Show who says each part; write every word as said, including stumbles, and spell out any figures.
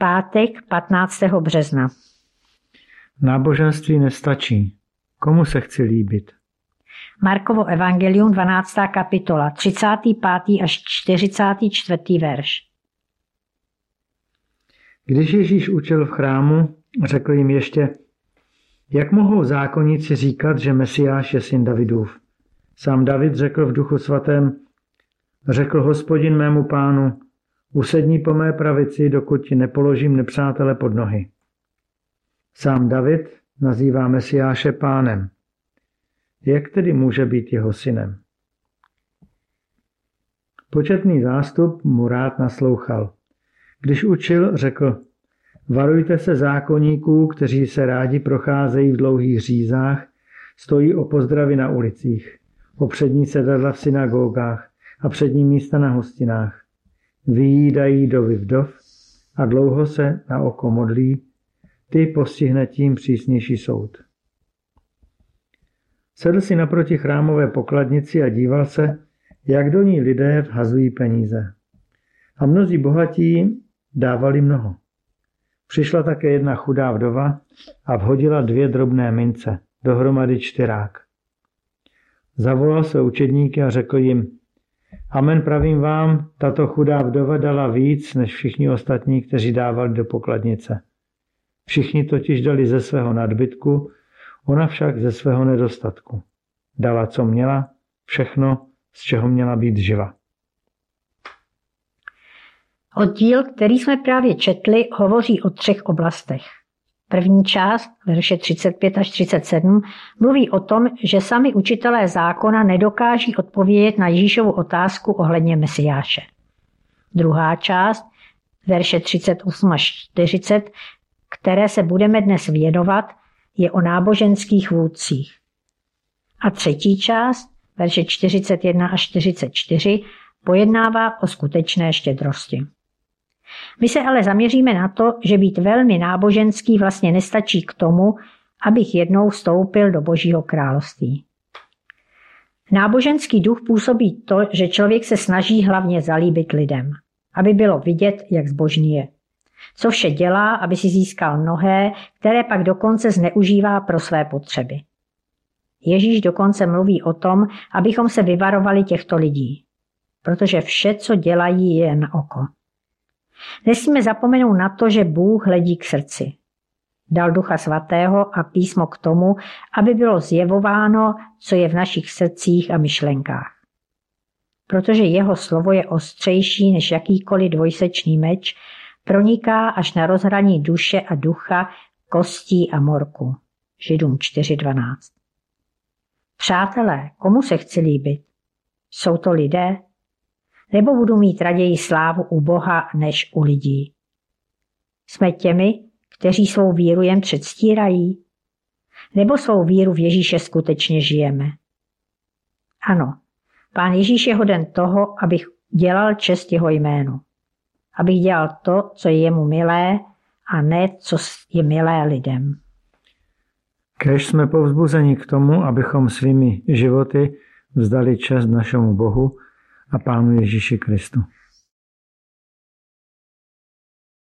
Speaker 1: Pátek patnáctého března.
Speaker 2: Náboženství nestačí. Komu se chci líbit?
Speaker 1: Markovo evangelium, dvanáctá kapitola, třicátý pátý až čtyřicátý čtvrtý verš.
Speaker 2: Když Ježíš učil v chrámu, řekl jim ještě, jak mohou zákonníci říkat, že Mesiáš je syn Davidův? Sám David řekl v Duchu svatém, řekl Hospodin mému pánu, usedni po mé pravici, dokud ti nepoložím nepřátele pod nohy. Sám David nazývá Mesiáše pánem. Jak tedy může být jeho synem? Početný zástup mu rád naslouchal. Když učil, řekl, varujte se zákonníků, kteří se rádi procházejí v dlouhých řízách, stojí o pozdravy na ulicích, o přední sedadla v synagogách a přední místa na hostinách. Vyjídají dovy vdov a dlouho se na oko modlí, ty postihne tím přísnější soud. Sedl si naproti chrámové pokladnici a díval se, jak do ní lidé vhazují peníze. A mnozí bohatí dávali mnoho. Přišla také jedna chudá vdova a vhodila dvě drobné mince, dohromady čtyrák. Zavolal své učedníky a řekl jim, amen pravím vám, tato chudá vdova dala víc než všichni ostatní, kteří dávali do pokladnice. Všichni totiž dali ze svého nadbytku, ona však ze svého nedostatku. Dala, co měla, všechno, z čeho měla být živa.
Speaker 1: Oddíl, který jsme právě četli, hovoří o třech oblastech. První část, verše třicet pět až třicet sedm, mluví o tom, že sami učitelé zákona nedokáží odpovědět na Ježíšovu otázku ohledně Mesiáše. Druhá část, verše třicet osm až čtyřicet, které se budeme dnes věnovat, je o náboženských vůdcích. A třetí část, verše čtyřicet jedna až čtyřicet čtyři, pojednává o skutečné štědrosti. My se ale zaměříme na to, že být velmi náboženský vlastně nestačí k tomu, abych jednou vstoupil do Božího království. Náboženský duch působí to, že člověk se snaží hlavně zalíbit lidem, aby bylo vidět, jak zbožný je. Co vše dělá, aby si získal mnohé, které pak dokonce zneužívá pro své potřeby. Ježíš dokonce mluví o tom, abychom se vyvarovali těchto lidí, protože vše, co dělají, je na oko. Nesmíme zapomenout na to, že Bůh hledí k srdci. Dal Ducha Svatého a písmo k tomu, aby bylo zjevováno, co je v našich srdcích a myšlenkách. Protože jeho slovo je ostřejší než jakýkoliv dvojsečný meč, proniká až na rozhraní duše a ducha, kostí a morku. Židům čtyři dvanáct. Přátelé, komu se chci líbit? Jsou to lidé? Nebo budu mít raději slávu u Boha než u lidí? Jsme těmi, kteří svou víru jen předstírají? Nebo svou víru v Ježíše skutečně žijeme? Ano, Pán Ježíš je hoden toho, abych dělal čest jeho jménu. Abych dělal to, co je jemu milé, a ne, co je milé lidem.
Speaker 2: Kéž jsme povzbuzeni k tomu, abychom svými životy vzdali čest našemu Bohu a Pánu Ježíši Kristu.